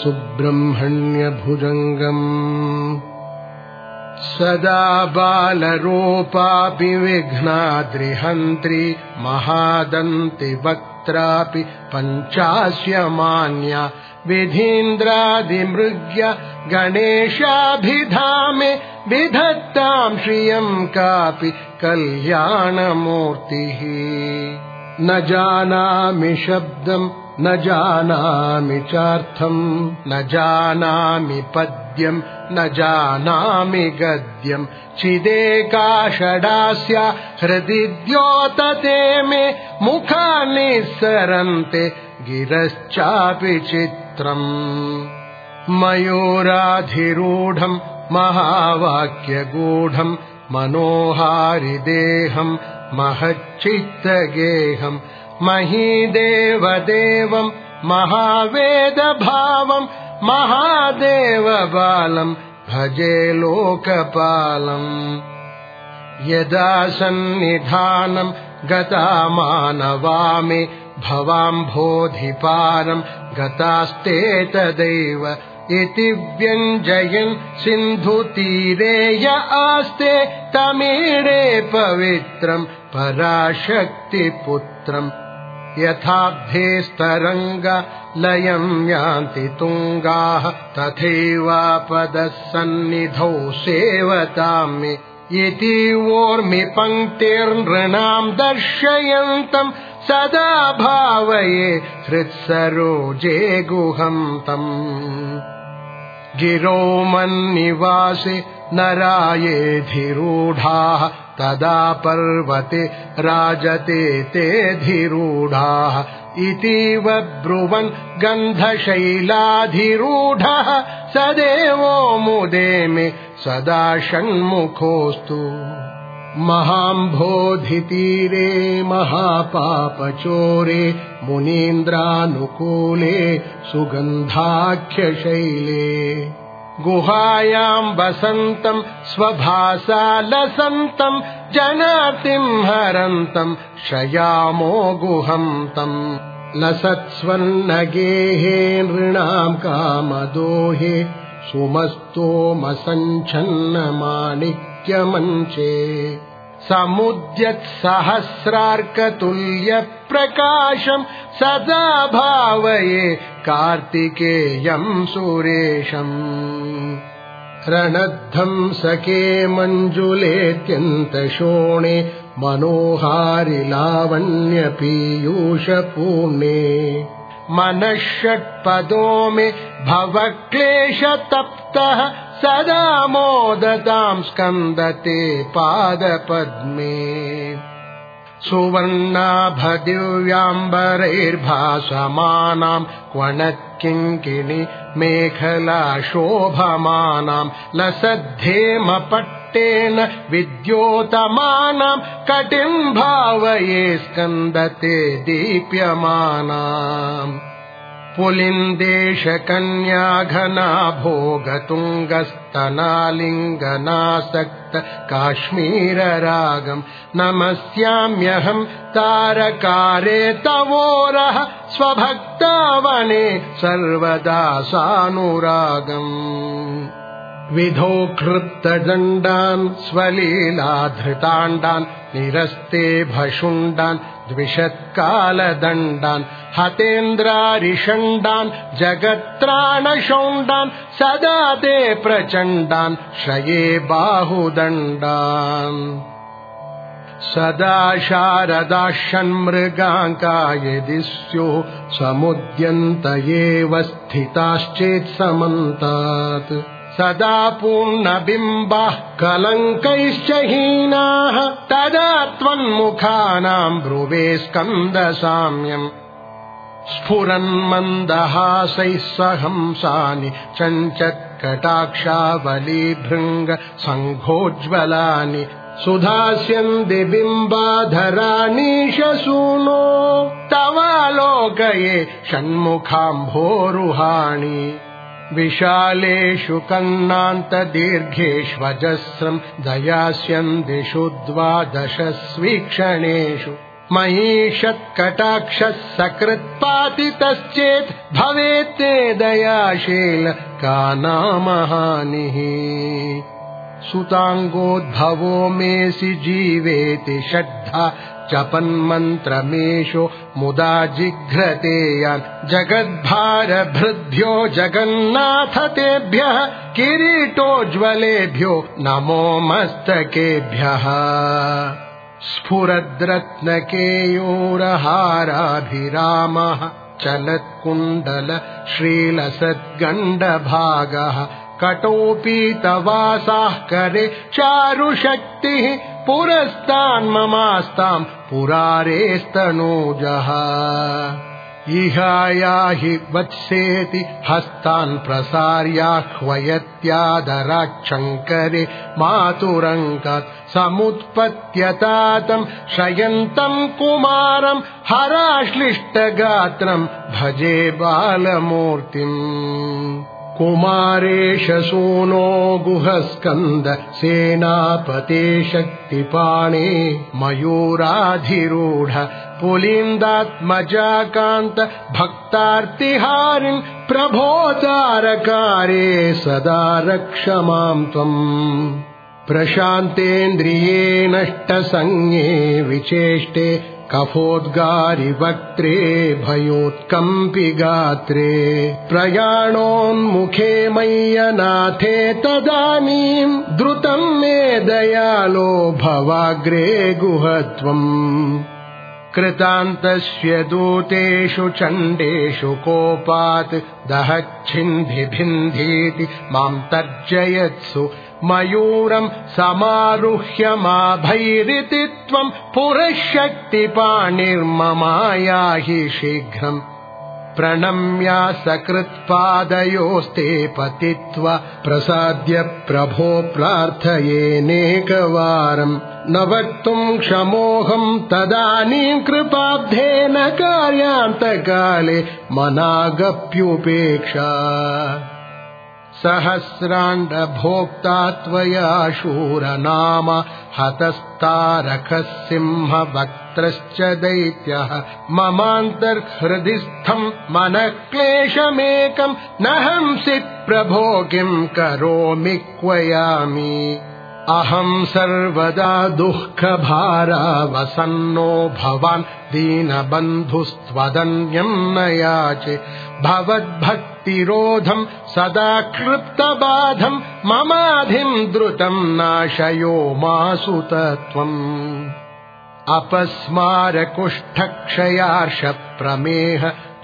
सुब्रह्मण्यभुजङ्गम् सदा बालरूपापि विघ्नाद्रिहन्त्री महादन्तिवक्त्रापि पञ्चास्यमान्या विधीन्द्रादिमृग्य गणेशाभिधामे विधत्तां श्रियं कापि कल्याणमूर्तिः न जानामि शब्दं न जानामि चार्थं न जानामि पद्यं न जानामि गद्यं चिदेका षडास्या हृदि द्योतते मे मुखानि सरन्ते गिरश्चापि चित्रम् मयूराधिरूढं महावाक्यगूढं मनोहारिदेहं महच्चित्तगेहं महीदेवदेवं महावेदभावं महादेवबालं भजे लोकपालम् यदा सन्निधानं गता मानवामे भवाम्भोधिपारं गतास्ते तदैव इति व्यञ्जयन् सिन्धुतीरे य आस्ते तमीरे पवित्रं पराशक्तिपुत्रम् यथाब्धेस्तरङ्गा लयं यान्ति तुङ्गाः तथैवापदः सन्निधौ सेवतां मे इति वोर्मिपङ्क्तिर्नृणां दर्शयन्तं सदा भावये हृत्सरोजे गुहं तम् गिरो मन्निवासे नरायेऽधिरूढाः तदा पर्वते राजते तेऽधिरूढाः इतीव ब्रुवन् गन्धशैलाधिरूढः स देवो मुदे मे सदा षण्मुखोऽस्तु महाम्भोधितीरे महापापचोरे मुनीन्द्रानुकूले सुगन्धाख्यशैले गुहायां वसन्तं स्वभासा लसन्तं जनातिं हरन्तं शयामो गुहं तम् लसत्स्वर्णगेहे नृणां कामदोहे सुमस्तोमसञ्छन्नमाणिक्यमञ्चे समुद्यत्सहस्रार्कतुल्यप्रकाशं सदा भावये कार्तिकेयं सुरेशम् रणध्वंसके मञ्जुलेऽत्यन्तशोणे मनोहारि लावण्यपीयूषपूर्णे मनःषट्पदो मे भवक्लेशतप्तः सदा मोदतां स्कन्दते पादपद्मे सुवर्णाभदिव्याम्बरैर्भासमानां क्वणत्किङ्किणी मेखला शोभमानां लसद्धेमपट्टेन विद्योतमानां कटिं भावये स्कन्दते दीप्यमानाम् पुलिन्देशकन्या घना भोगतुङ्गस्तनालिङ्गनासक्त काश्मीररागं नमस्याम्यहं तारकारे तवोरः स्वभक्तावने सर्वदा सानुरागम् विधोक्षृप्तदण्डान् स्वलीलाधृताण्डान् निरस्ते भशुण्डान् द्विषत्कालदण्डान् हतेन्द्रारिषण्डान् जगत्त्राणशौण्डान् सदा ते प्रचण्डान् शये बाहुदण्डान् सदा शारदाशन्मृगाङ्का यदि स्युः समुद्यन्त एव स्थिताश्चेत् समन्तात् सदा पूर्णबिम्बाः कलङ्कैश्च हीनाः तदा त्वन्मुखानां ब्रुवे स्कन्दसाम्यम् स्फुरन्मन्दहासैः सहंसानि चञ्चत्कटाक्षावलीभृङ्ग सङ्घोज्ज्वलानि सुधास्यन्ति बिम्बाधरानीशसूनो तवालोकये षण्मुखाम्भोरुहाणि विशालेषु कन्नान्तदीर्घेष्वजस्रं दयास्यन्दिषु द्वादशस्वीक्षणेषु महीषत्कटाक्षः सकृत्पातितश्चेत् भवेत्ते दयाशील का नामहानिः सुताङ्गोद्भवो मेऽसि जीवेति षड्धा जपन्मन्त्रमेषो मुदा जिघ्रते यान् जगद्भारभृद्भ्यो जगन्नाथ तेभ्यः किरीटोज्ज्वलेभ्यो नमो मस्तकेभ्यः स्फुरद्रत्नकेयूरहाराभिरामः चलत्कुण्डल श्रीलसद्गण्डभागः कटोपीतवासाः करे चारुशक्तिः पुरस्तान्ममास्ताम् पुरारेस्तनूजः इहायाहि वत्सेति हस्तान् प्रसार्याह्वयत्यादराच्छङ्करे मातुरङ्कात् समुत्पत्यतातम् शयन्तम् कुमारम् हराश्लिष्टगात्रम् भजे बालमूर्तिम् कुमारेश सूनो गुहस्कन्द सेनापते शक्तिपाणे मयूराधिरूढ पुलिन्दात्मजाकान्त भक्तार्तिहारिन् प्रभोतारकारे सदा रक्ष माम् त्वम् प्रशान्तेन्द्रिये नष्टसंज्ञे विचेष्टे कफोद्गारि वक्त्रे भयोत्कम्पि गात्रे प्रयाणोन्मुखे मय्यनाथे तदानीम् द्रुतम् मे दयालो भवाग्रे गुहत्वम् कृतान्तस्य दूतेषु चण्डेषु कोपात् दहच्छिन्धिभिन्धीति माम् तर्जयत्सु मयूरम् समारुह्य माभैरिति त्वम् पुरशक्तिपाणिर्ममायाहि शीघ्रम् प्रणम्या सकृत्पादयोस्ते पतित्वा प्रसाद्य प्रभो प्रार्थयेनेकवारम् न वक्तुम् क्षमोऽहम् तदानीम् कृपाब्धेन कार्यान्तकाले मनागप्युपेक्षा सहस्राण्डभोक्ता त्वया शूरनाम हतस्तारकः सिंहवक्त्रश्च दैत्यः ममान्तर्हृदिस्थम् मनःक्लेशमेकम् न हंसित् प्रभो किम् करोमि क्वयामि अहम् सर्वदा दुःखभारावसन्नो भवान् दीनबन्धुस्त्वदन्यम् न याचे भवद्भक्तिरोधम् सदा क्लृप्तबाधम् ममाधिम् द्रुतम् नाशयो मासु तत्त्वम् अपस्मारकुष्ठक्षयार्षप्रमेह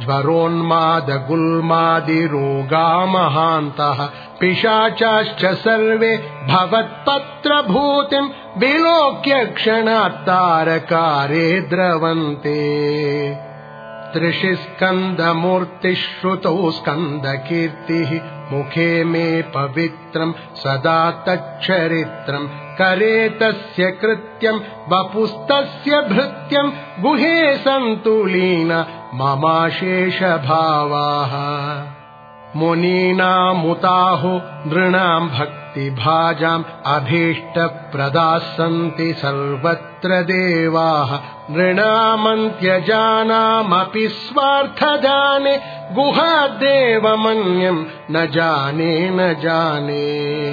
ज्वरोन्मादगुल्मादिरोगा महान्तः पिशाचाश्च सर्वे भवत्पत्रभूतिम् विलोक्य क्षणात्तारकारे द्रवन्ते त्रिशिस्कन्दमूर्तिः श्रुतौ स्कन्दकीर्तिः मुखे मे पवित्रम् सदा तच्चरित्रम् करे तस्य कृत्यम् वपुस्तस्य भृत्यम् गुहे सन्तु लीन ममाशेषभावाः मुनीनामुताहो नृणाम् भक्तिभाजाम् अभीष्टप्रदाः सन्ति सर्वत्र देवाः नृणामन्त्यजानामपि स्वार्थजाने गुहादेवमन्यम् न जाने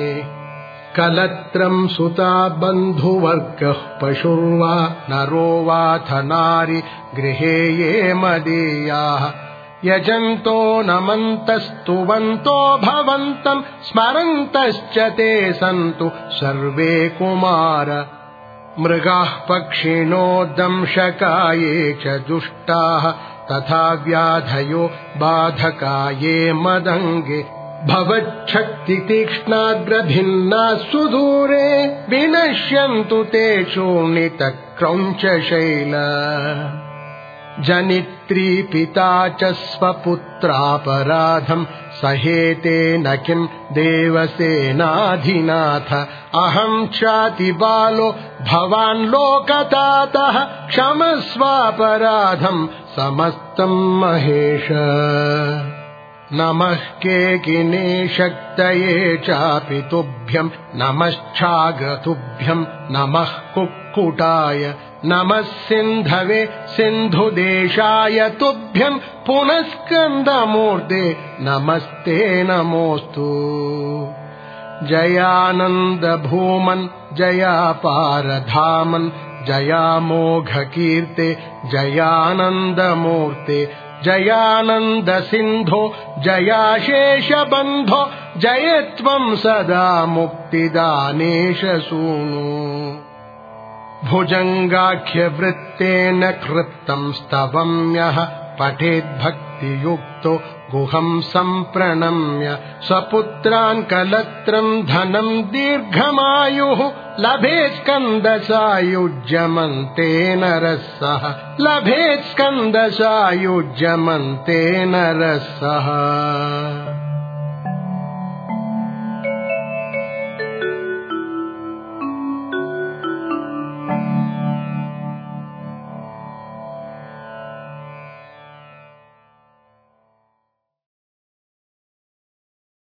कलत्रम् सुता बन्धुवर्गः पशुर्वा नरो वाथ नारी गृहे ये मदीयाः यजन्तो नमन्तस्तुवन्तो भवन्तम् स्मरन्तश्च ते सन्तु सर्वे कुमार मृगाः पक्षिणो दंशकाये च दुष्टाः तथा व्याधयो बाधकाये मदङ्गे भवच्छक्तितीक्ष्णाग्रभिन्ना सुदूरे विनश्यन्तु ते चूर्णितक्रौञ्चशैल जनित्री पिता च स्वपुत्रापराधम् सहेते न किम् देवसेनाधिनाथ अहम् चातिबालो भवान् लोकतातः क्षमस्वापराधम् समस्तम् महेश नमः केकिने शक्तये चापि तुभ्यम् नमश्चागतुभ्यम् नमः कुक्कुटाय नमः सिन्धवे सिन्धुदेशाय तुभ्यं पुनः स्कन्दमूर्ते नमस्ते नमोऽस्तु। जयानन्द भूमन् जयापारधामन् जयामोघकीर्ते जयानन्दमूर्ते जयानन्द सिन्धो जयाशेषबन्धो जय त्वं सदा मुक्तिदानेश सूनु। भुजङ्गाख्यवृत्तेन कृतं स्तवम्यः पठेद्भक्तियुक्तो गुहं सम्प्रणम्य स्वपुत्रान् कलत्रं धनं दीर्घमायुः लभेत् स्कन्दसायुज्यमन्ते नरः सः लभेत् स्कन्दसायुज्यमन्ते नरः सः।